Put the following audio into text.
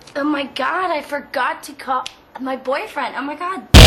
Oh my god, I forgot to call my boyfriend. Oh my god.